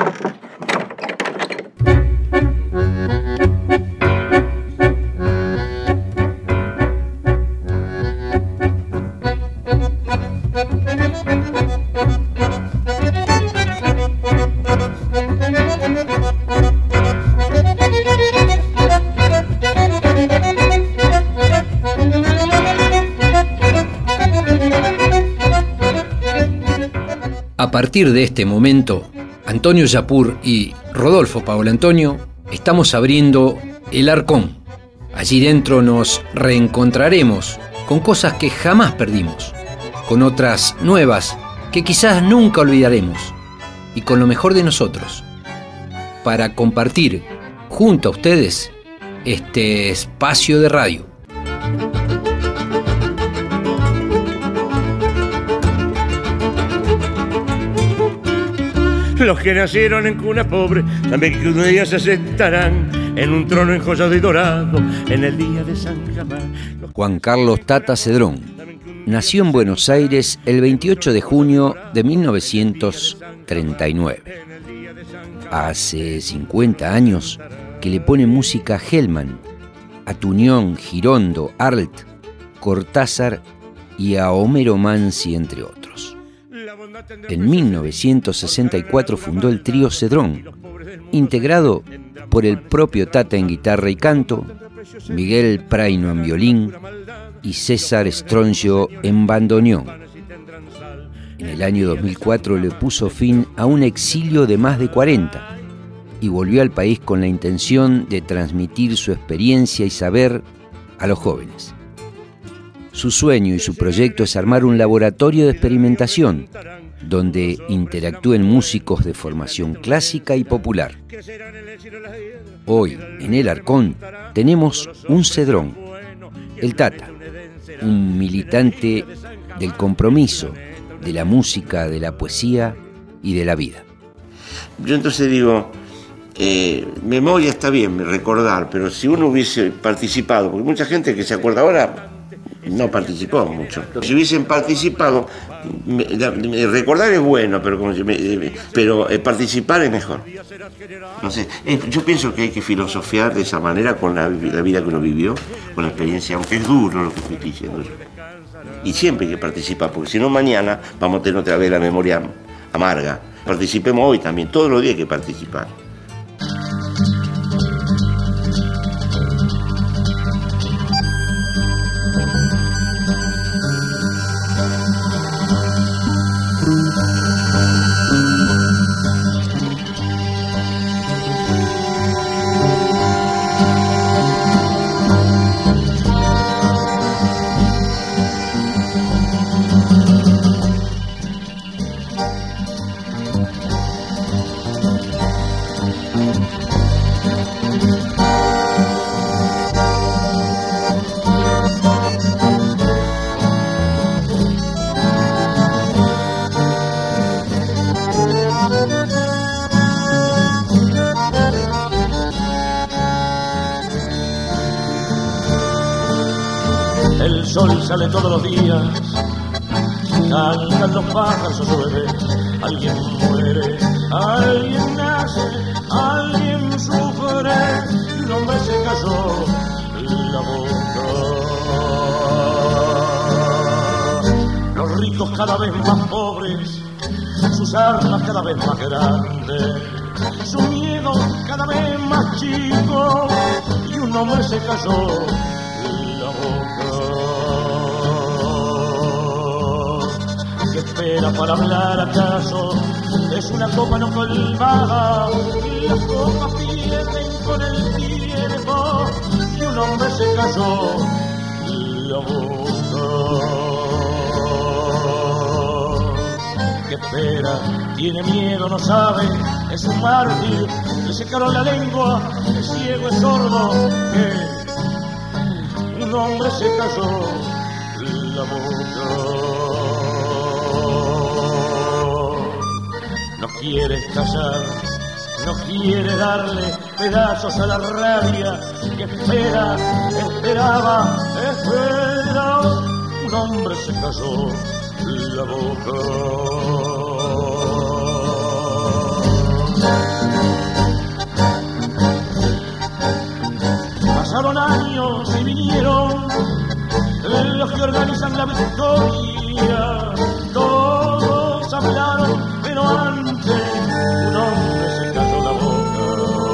A partir de este momento, Antonio Yapur y Rodolfo Paolantonio estamos abriendo El Arcón. Allí dentro nos reencontraremos con cosas que jamás perdimos, con otras nuevas que quizás nunca olvidaremos y con lo mejor de nosotros, para compartir junto a ustedes este espacio de radio. Los que nacieron en cuna pobre también que un día se sentarán en un trono enjollado y dorado en el día de San Germán. Juan Carlos Tata Cedrón nació en Buenos Aires el 28 de junio de 1939. Hace 50 años que le pone música a Hellman, a Tuñón, Girondo, Arlt, Cortázar y a Homero Mansi, entre otros. En 1964 fundó el trío Cedrón, integrado por el propio Tata en guitarra y canto, Miguel Praino en violín y César Stroncio en bandoneón. En el año 2004 le puso fin a un exilio de más de 40 y volvió al país con la intención de transmitir su experiencia y saber a los jóvenes. Su sueño y su proyecto es armar un laboratorio de experimentación donde interactúen músicos de formación clásica y popular. Hoy, en El Arcón, tenemos un Cedrón, el Tata, un militante del compromiso, de la música, de la poesía y de la vida. Yo entonces digo, memoria está bien, recordar, pero si uno hubiese participado, porque mucha gente que se acuerda ahora no participó mucho. Si hubiesen participado, recordar es bueno, pero participar es mejor. No sé, yo pienso que hay que filosofiar de esa manera con la vida que uno vivió, con la experiencia, aunque es duro lo que estoy diciendo yo. Y siempre hay que participar, porque si no mañana vamos a tener otra vez la memoria amarga. Participemos hoy también, todos los días hay que participar. El sol sale todos los días, cantan los pájaros, llueve, alguien muere, alguien nace, alguien sufre, y un hombre se cayó la boca. Los ricos cada vez más pobres, sus armas cada vez más grandes, su miedo cada vez más chico, y un hombre se cayó la boca. ¿Qué espera para hablar acaso? Es una copa no colmada, las copas pierden con el tiempo, y un hombre se cayó la boca. ¿Qué espera? Tiene miedo, no sabe, es un mártir, le secaron la lengua, es ciego, es sordo, que un hombre se cayó la boca. No quiere callar, no quiere darle pedazos a la rabia que espera, esperaba, espera. Un hombre se cayó la boca. que organizan la victoria. Todos hablaron, pero antes un hombre se cayó la boca.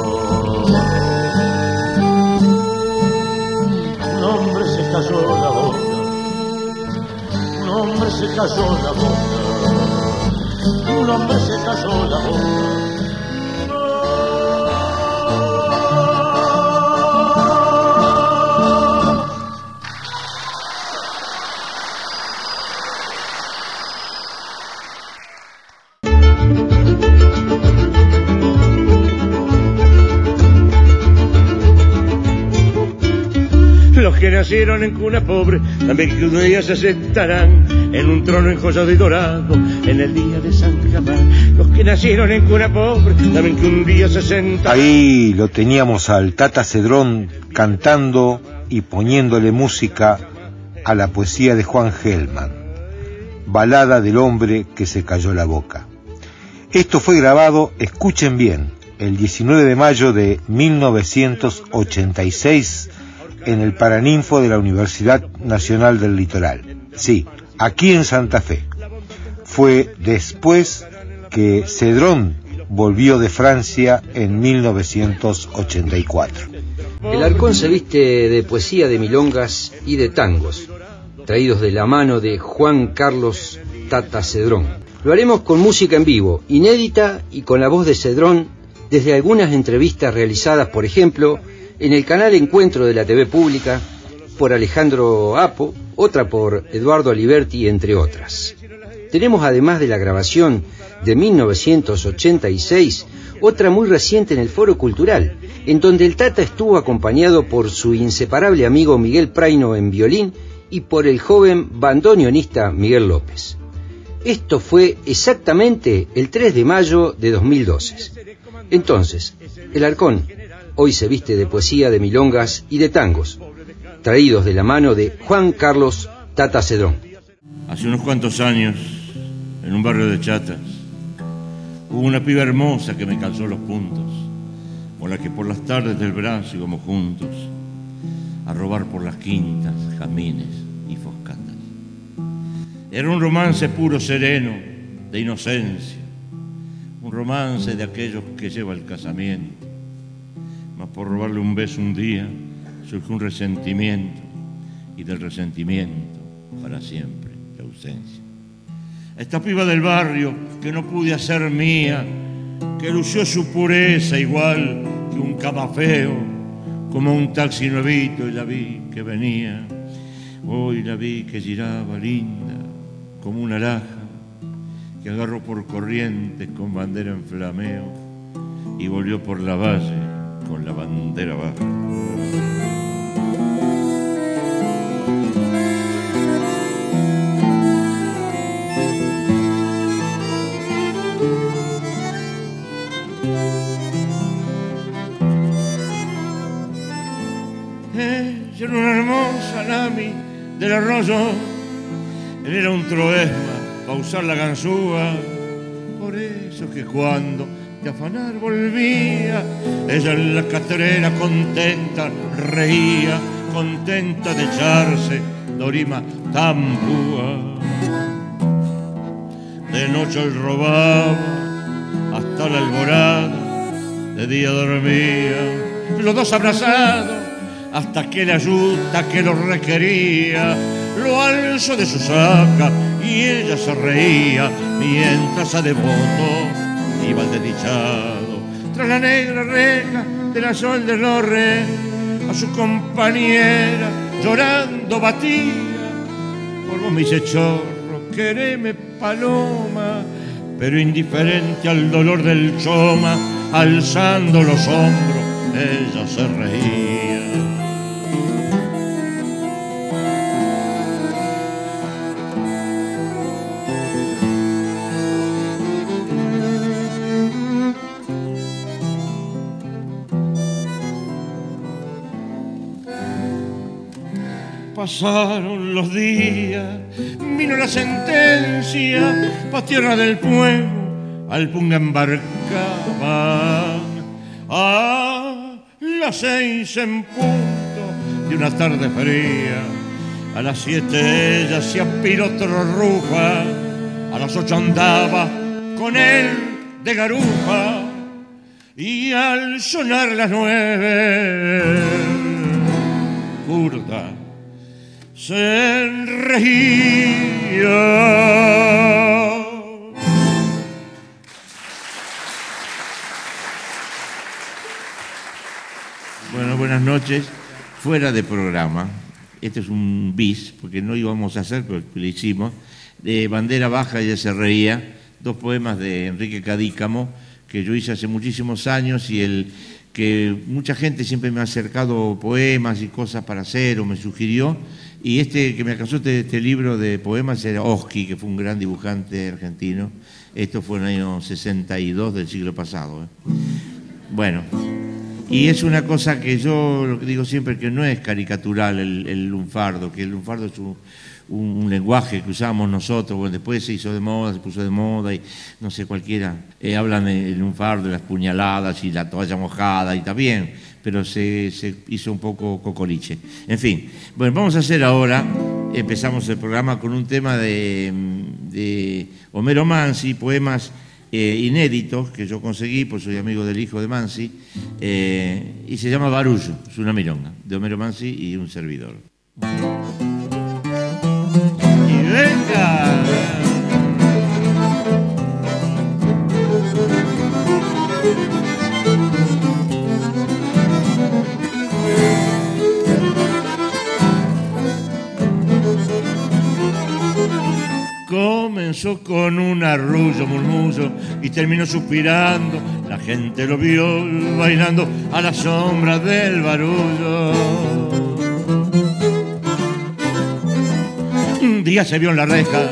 Un hombre se cayó la boca. Un hombre se cayó la boca. Un hombre se cayó la boca. Los que nacieron en cuna pobre, también que un día se sentarán en un trono enjollado y dorado, en el día de San Germán. Los que nacieron en cuna pobre, también que un día se sentarán. Ahí lo teníamos al Tata Cedrón cantando y poniéndole música a la poesía de Juan Gelman, Balada del hombre que se cayó la boca. Esto fue grabado, escuchen bien, el 19 de mayo de 1986 en el Paraninfo de la Universidad Nacional del Litoral. Sí, aquí en Santa Fe. Fue después que Cedrón volvió de Francia en 1984. El Arcón se viste de poesía, de milongas y de tangos, traídos de la mano de Juan Carlos Tata Cedrón. Lo haremos con música en vivo, inédita y con la voz de Cedrón desde algunas entrevistas realizadas, por ejemplo, en el canal Encuentro de la TV Pública, por Alejandro Apo, otra por Eduardo Aliberti, entre otras. Tenemos, además de la grabación de 1986, otra muy reciente en el Foro Cultural, en donde el Tata estuvo acompañado por su inseparable amigo Miguel Praino en violín y por el joven bandoneonista Miguel López. Esto fue exactamente el 3 de mayo de 2012. Entonces, el Arcón hoy se viste de poesía, de milongas y de tangos, traídos de la mano de Juan Carlos Tata Cedrón. Hace unos cuantos años, en un barrio de chatas, hubo una piba hermosa que me calzó los puntos, con la que por las tardes del brazo íbamos juntos a robar por las quintas, jamines y foscatas. Era un romance puro, sereno, de inocencia, un romance de aquellos que lleva el casamiento. Mas por robarle un beso un día surge un resentimiento, y del resentimiento para siempre la ausencia. Esta piba del barrio que no pude hacer mía, que lució su pureza igual que un camafeo, como un taxi nuevito, y la vi que venía. Hoy la vi que giraba linda como una alhaja, que agarró por corrientes con bandera en flameo y volvió por la valle con la bandera baja. Ella era una hermosa Nami del arroyo, él era un troesma para usar la ganzúa, por eso que cuando de afanar volvía, ella en la catrera contenta reía, contenta de echarse dorima tan púa. De noche él robaba hasta la alborada, de día dormía, los dos abrazados, hasta que la yuta que lo requería lo alzó de su saca y ella se reía mientras a devoto iba el desdichado. Tras la negra reja de la sol del Lorre, a su compañera llorando batía: por vos me hice chorro, quereme paloma, pero indiferente al dolor del choma, alzando los hombros, ella se reía. Pasaron los días, vino la sentencia, pa' tierra del pueblo al punga embarcaba. A las 6 en punto de una tarde fría, A las 7 ella se apilotro ruja, a las 8 andaba con él de garufa, y al sonar las 9, curda se reía. Bueno, buenas noches. Fuera de programa, este es un bis, porque no íbamos a hacer, pero lo hicimos, de Bandera Baja, ella se reía, 2 poemas de Enrique Cadícamo, que yo hice hace muchísimos años, y que mucha gente siempre me ha acercado poemas y cosas para hacer, o me sugirió, y que me alcanzó este libro de poemas era Oski, que fue un gran dibujante argentino. Esto fue en el año 62 del siglo pasado. Bueno, y es una cosa que yo lo que digo siempre, que no es caricatural el lunfardo, que el lunfardo es un lenguaje que usamos nosotros. Bueno, después se hizo de moda, se puso de moda, y no sé, cualquiera hablan del lunfardo, de las puñaladas y la toalla mojada, y está bien, pero se hizo un poco cocoliche. En fin, bueno, vamos a hacer ahora, empezamos el programa con un tema de Homero Mansi, poemas inéditos que yo conseguí, pues soy amigo del hijo de Mansi, y se llama Barullo, es una milonga de Homero Mansi y un servidor. ¡Y venga! Comenzó con un arrullo, murmullo, y terminó suspirando. La gente lo vio bailando a la sombra del barullo. Un día se vio en la reja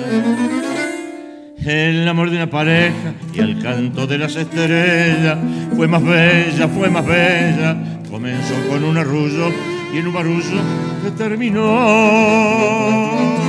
el amor de una pareja, y al canto de las estrellas fue más bella, fue más bella. Comenzó con un arrullo y en un barullo que terminó.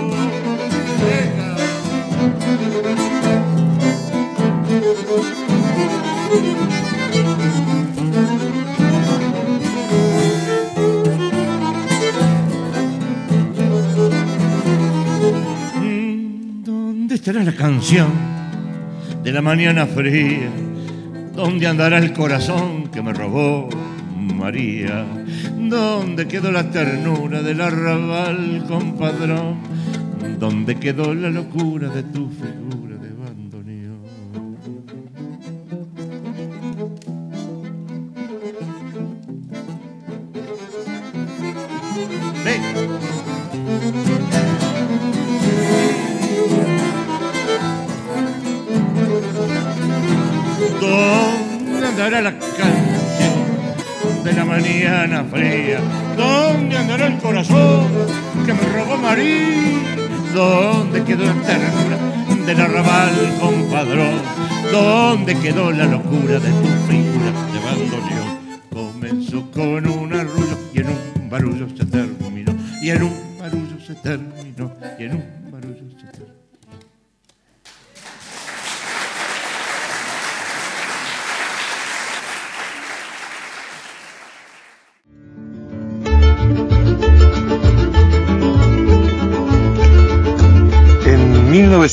¿Dónde estará la canción de la mañana fría? ¿Dónde andará el corazón que me robó María? ¿Dónde quedó la ternura del arrabal, compadrón? ¿Dónde quedó la locura de tu figura de bandoneón? ¡Ven! ¿Dónde andará la canción de la mañana fría? ¿Dónde andará el corazón que me robó María? ¿Dónde quedó la ternura del arrabal, compadrón? ¿Dónde quedó la locura de tu figura de bandoneón? Comenzó con un arrullo y en un barullo se terminó, y en un barullo se terminó, y en un barullo se terminó. En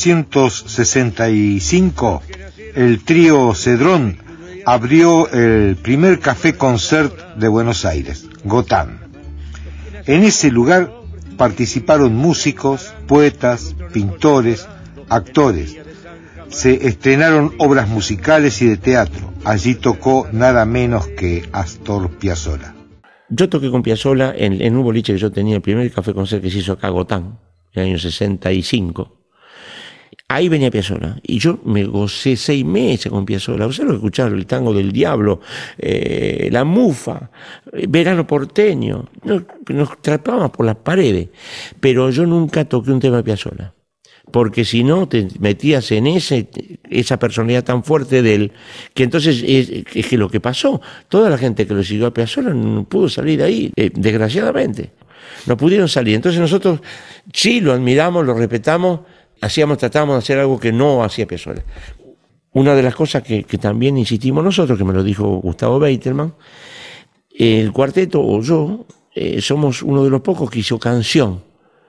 1965, el trío Cedrón abrió el primer café concert de Buenos Aires, Gotán. En ese lugar participaron músicos, poetas, pintores, actores. Se estrenaron obras musicales y de teatro. Allí tocó nada menos que Astor Piazzolla. Yo toqué con Piazzolla en un boliche que yo tenía, el primer café concert que se hizo acá, Gotán, en el año 65. Ahí venía Piazzolla, y yo me gocé 6 meses con Piazzolla. ¿Ustedes lo escucharon? El Tango del Diablo, La Mufa, Verano Porteño. Nos trepábamos por las paredes, pero yo nunca toqué un tema de Piazzolla, porque si no te metías en esa personalidad tan fuerte de él, que entonces es que lo que pasó, toda la gente que lo siguió a Piazzolla no pudo salir de ahí, desgraciadamente. No pudieron salir. Entonces nosotros sí lo admiramos, lo respetamos, tratábamos de hacer algo que no hacía Piazzolla. Una de las cosas que también insistimos nosotros, que me lo dijo Gustavo Beitelman, el cuarteto o yo somos uno de los pocos que hizo canción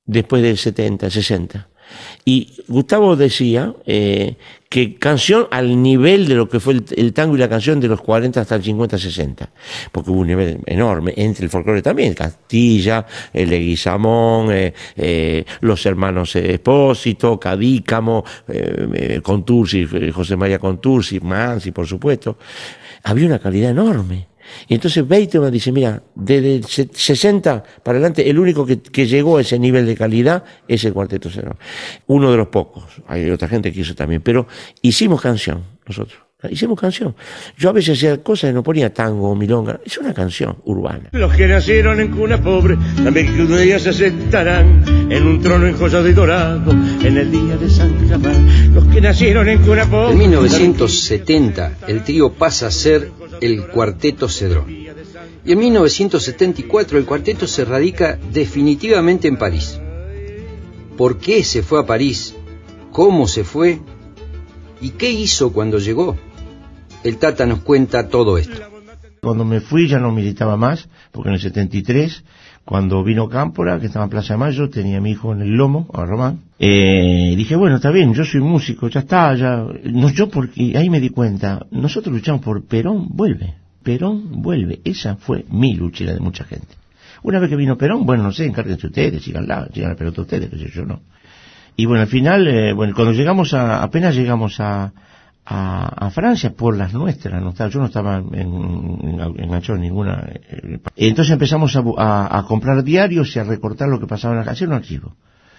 después del 70, 60. Y Gustavo decía que canción al nivel de lo que fue el tango y la canción de los 40 hasta el 50, 60, porque hubo un nivel enorme entre el folclore también, Castilla, el Leguizamón, los hermanos Espósito, Cadícamo, Contursi, José María Contursi, Mansi, por supuesto. Había una calidad enorme. Y entonces Beethoven dice, mira, desde el 60 para adelante, el único que llegó a ese nivel de calidad es el Cuarteto Cedrón. Uno de los pocos, hay otra gente que hizo también, pero hicimos canción nosotros. Hicimos canción. Yo a veces hacía cosas y no ponía tango o milonga. Es una canción urbana. Los que nacieron en cuna pobre también que un día se sentarán en un trono enjollado y dorado en el día de San Germán. Los que nacieron en cuna pobre. En 1970 el trío pasa a ser el Cuarteto Cedrón. Y en 1974 el cuarteto se radica definitivamente en París. ¿Por qué se fue a París? ¿Cómo se fue? ¿Y qué hizo cuando llegó? El Tata nos cuenta todo esto. Cuando me fui ya no militaba más, porque en el 73, cuando vino Cámpora, que estaba en Plaza de Mayo, tenía a mi hijo en el lomo, a Román, dije, bueno, está bien, yo soy músico, ya está, ya... No, yo porque ahí me di cuenta, nosotros luchamos por Perón vuelve, esa fue mi lucha y la de mucha gente. Una vez que vino Perón, bueno, no sé, encárguense ustedes, sigan la pelota ustedes, que yo no. Y bueno, al final, cuando apenas llegamos a Francia, por las nuestras, yo no estaba enganchado en ninguna. Entonces empezamos a comprar diarios y a recortar lo que pasaba en la calle, un archivo.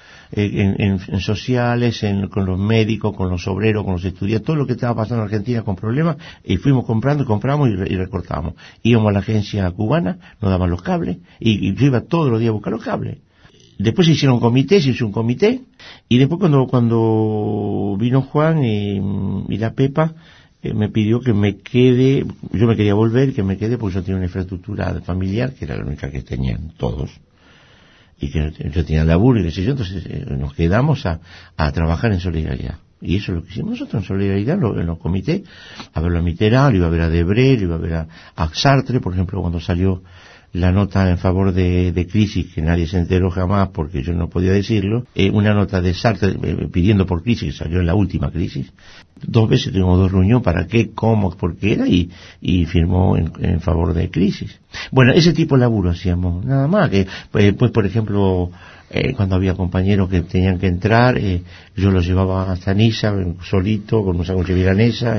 En sociales, con los médicos, con los obreros, con los estudiantes, todo lo que estaba pasando en Argentina con problemas, y fuimos comprando, compramos y recortábamos. Íbamos a la agencia cubana, nos daban los cables, y yo iba todos los días a buscar los cables. Después se hizo un comité, y después cuando vino Juan y la Pepa, me pidió que me quede, yo me quería volver, que me quede porque yo tenía una infraestructura familiar, que era la única que tenían todos, y que yo tenía laburo y qué sé yo, entonces nos quedamos a trabajar en solidaridad. Y eso es lo que hicimos nosotros en solidaridad, en los comités, a ver a Mitterrand, iba a ver a Debré, iba a ver a Sartre, por ejemplo, cuando salió la nota en favor de Crisis, que nadie se enteró jamás porque yo no podía decirlo, una nota de Sartre pidiendo por Crisis, que salió en la última crisis. 2 veces tuvimos 2 reuniones, para qué, cómo, por qué era, y firmó en favor de Crisis. Bueno, ese tipo de laburo hacíamos, nada más, que pues por ejemplo, cuando había compañeros que tenían que entrar, yo los llevaba hasta Niza, solito, con un sándwich milanesa.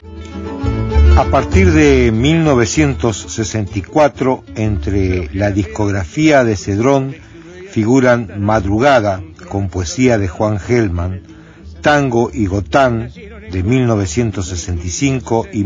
A partir de 1964, entre la discografía de Cedrón figuran Madrugada, con poesía de Juan Gelman, Tango y Gotán, de 1965 y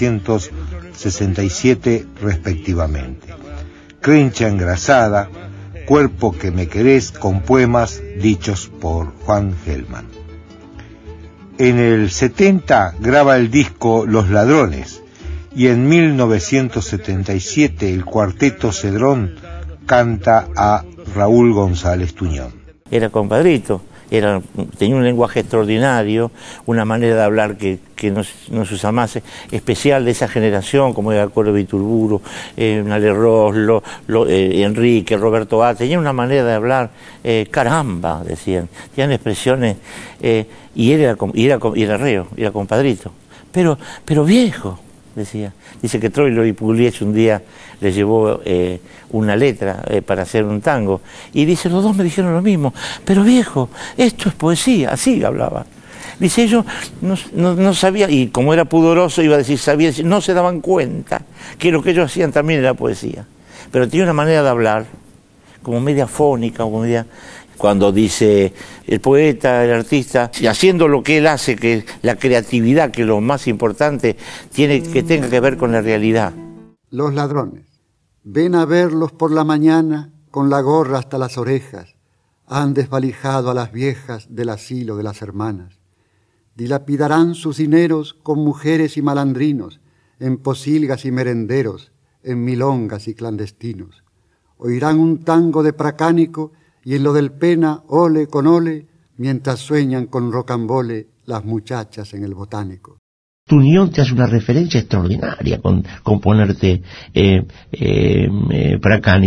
1967 respectivamente, Crincha engrasada, Cuerpo que me querés, con poemas dichos por Juan Gelman. En el 70 graba el disco Los Ladrones, y en 1977 el Cuarteto Cedrón canta a Raúl González Tuñón. Era compadrito, tenía un lenguaje extraordinario, una manera de hablar que no se usa más, especial de esa generación, como era Coro Viturburu, Nale Ross, Enrique, Roberto A. Tenía una manera de hablar, caramba, decían, tenían expresiones, y era reo, era compadrito, pero viejo, decía. Dice que Troilo y Pugliese un día le llevó una letra para hacer un tango, y dice, los dos me dijeron lo mismo, pero viejo, esto es poesía, así hablaba. Dice, ellos no sabía, y como era pudoroso iba a decir, sabía, no se daban cuenta que lo que ellos hacían también era poesía, pero tenía una manera de hablar como media fónica, como media... Cuando dice el poeta, el artista, y haciendo lo que él hace, que la creatividad, que es lo más importante, que tenga que ver con la realidad. Los ladrones, ven a verlos por la mañana con la gorra hasta las orejas, han desvalijado a las viejas del asilo de las hermanas. Dilapidarán sus dineros con mujeres y malandrinos, en posilgas y merenderos, en milongas y clandestinos. Oirán un tango de Pracánico, y en lo del pena, ole con ole, mientras sueñan con rocambole las muchachas en el botánico. Tuñón te hace una referencia extraordinaria con ponerte Pracánico,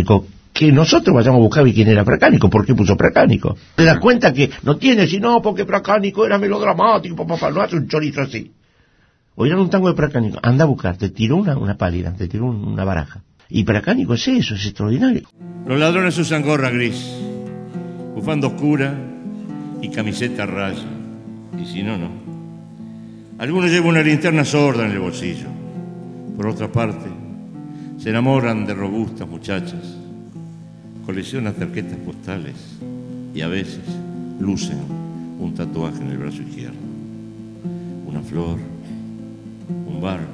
que nosotros vayamos a buscar quién era Pracánico, por qué puso Pracánico. Te das cuenta que no tiene, sino porque Pracánico era melodramático, papá, no hace un chorizo así. Oigan un tango de Pracánico, anda a buscar, te tiró una pálida, te tiró una baraja. Y Pracánico es eso, es extraordinario. Los ladrones usan gorra gris, bufanda oscura y camiseta raya. Y si no, no. Algunos llevan una linterna sorda en el bolsillo. Por otra parte, se enamoran de robustas muchachas, coleccionan tarjetas postales y a veces lucen un tatuaje en el brazo izquierdo. Una flor, un barco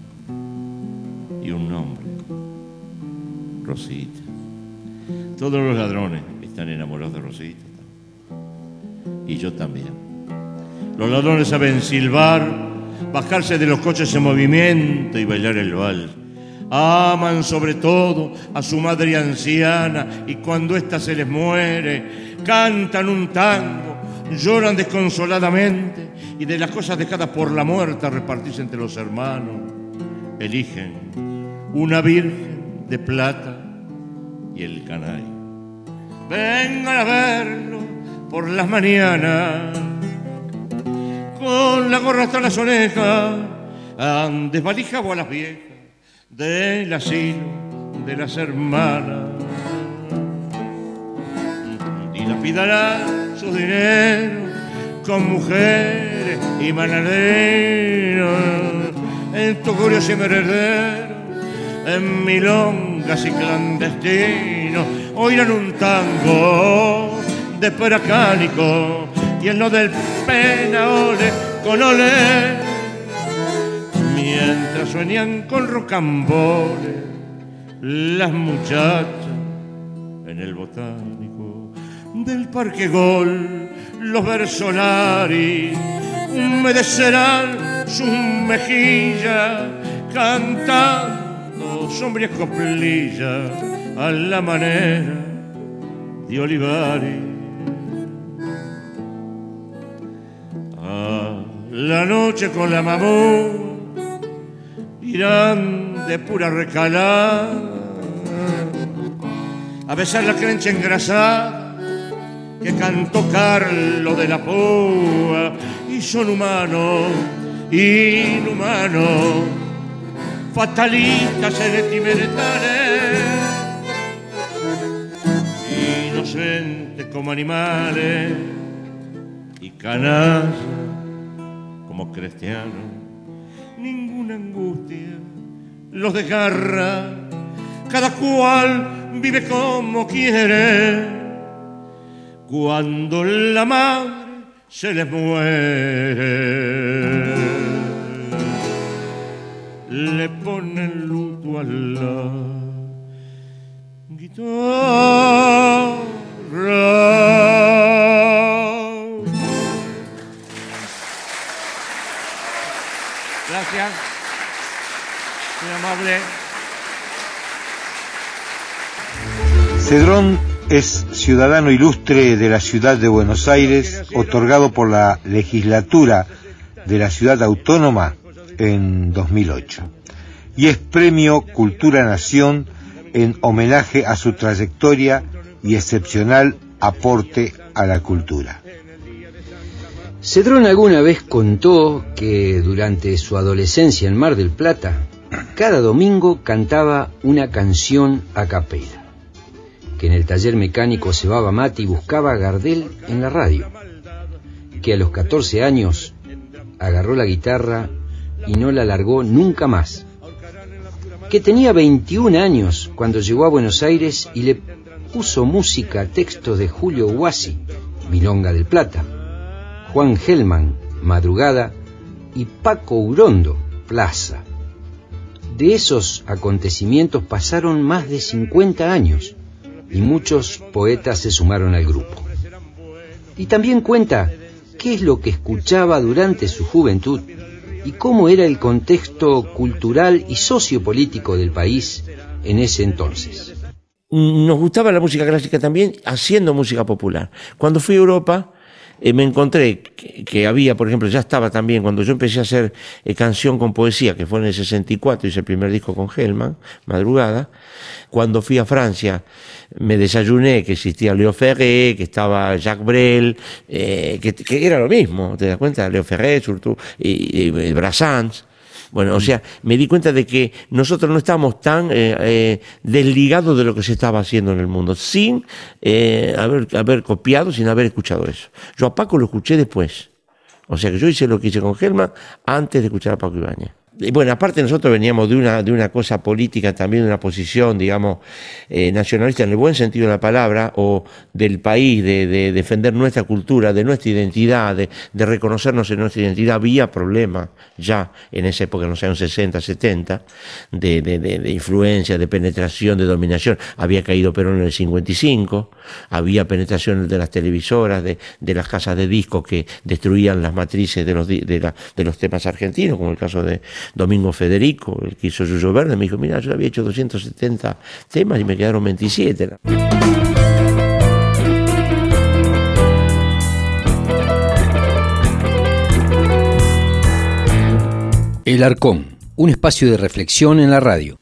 y un nombre, Rosita. Todos los ladrones están enamorados de Rosita. Y yo también. Los ladrones saben silbar, bajarse de los coches en movimiento y bailar el vals. Aman sobre todo a su madre anciana y cuando ésta se les muere, cantan un tango, lloran desconsoladamente y de las cosas dejadas por la muerta repartirse entre los hermanos, eligen una virgen de plata y el canario. Vengan a verlo por las mañanas, con la gorra hasta las orejas, desvalijado a las viejas del asilo de las hermanas. Dilapidarán su dinero con mujeres y manaderos, en tugurios y merederos, en milongas y clandestinos. Oirán un tango de Pracánico y el no del pena ole con ole, mientras sueñan con rocambole las muchachas en el botánico del Parque Gol. Los Versolari humedecerán sus mejillas cantando sombrías coplillas a la manera de Olivari. A la noche con la mamú irán de pura recalada a besar la crencha engrasada que cantó Carlos de la Púa. Y son humanos, inhumanos, fatalistas sentimentales, inocentes como animales y canallas como cristianos. Ninguna angustia los desgarra, cada cual vive como quiere. Cuando la madre se les muere, le ponen luto a la guitarra. Gracias, muy amable. Cedrón es ciudadano ilustre de la ciudad de Buenos Aires, otorgado por la legislatura de la ciudad autónoma en 2008. Y es premio Cultura Nación en homenaje a su trayectoria y excepcional aporte a la cultura. Cedrón alguna vez contó que durante su adolescencia en Mar del Plata, cada domingo cantaba una canción a capela, que en el taller mecánico cebaba mate y buscaba a Gardel en la radio, que a los 14 años agarró la guitarra y no la largó nunca más, que tenía 21 años cuando llegó a Buenos Aires y le puso música a textos de Julio Guassi, Milonga del Plata, Juan Gelman, Madrugada, y Paco Urondo, Plaza. De esos acontecimientos pasaron más de 50 años y muchos poetas se sumaron al grupo. Y también cuenta qué es lo que escuchaba durante su juventud y cómo era el contexto cultural y sociopolítico del país en ese entonces. Nos gustaba la música clásica también, haciendo música popular. Cuando fui a Europa, me encontré que había, por ejemplo, ya estaba también, cuando yo empecé a hacer canción con poesía, que fue en el 64, hice el primer disco con Hellman, Madrugada. Cuando fui a Francia me desayuné que existía Léo Ferré, que estaba Jacques Brel, que era lo mismo, ¿te das cuenta? Léo Ferré, surtout, y Brassens. Bueno, o sea, me di cuenta de que nosotros no estábamos tan desligados de lo que se estaba haciendo en el mundo, sin haber copiado, sin haber escuchado eso. Yo a Paco lo escuché después. O sea que yo hice lo que hice con Hellman antes de escuchar a Paco Ibáñez. Y bueno, aparte nosotros veníamos de una cosa política también, de una posición, digamos, nacionalista en el buen sentido de la palabra, o del país, de defender nuestra cultura, de nuestra identidad, de reconocernos en nuestra identidad. Había problemas ya en esa época, en los años 60, 70, de influencia, de penetración, de dominación. Había caído Perón en el 55, había penetración de las televisoras, de las casas de discos que destruían las matrices de los temas argentinos, como el caso de Domingo Federico, el que hizo Yuyo Verde. Me dijo, mira, yo había hecho 270 temas y me quedaron 27. El Arcón, un espacio de reflexión en la radio.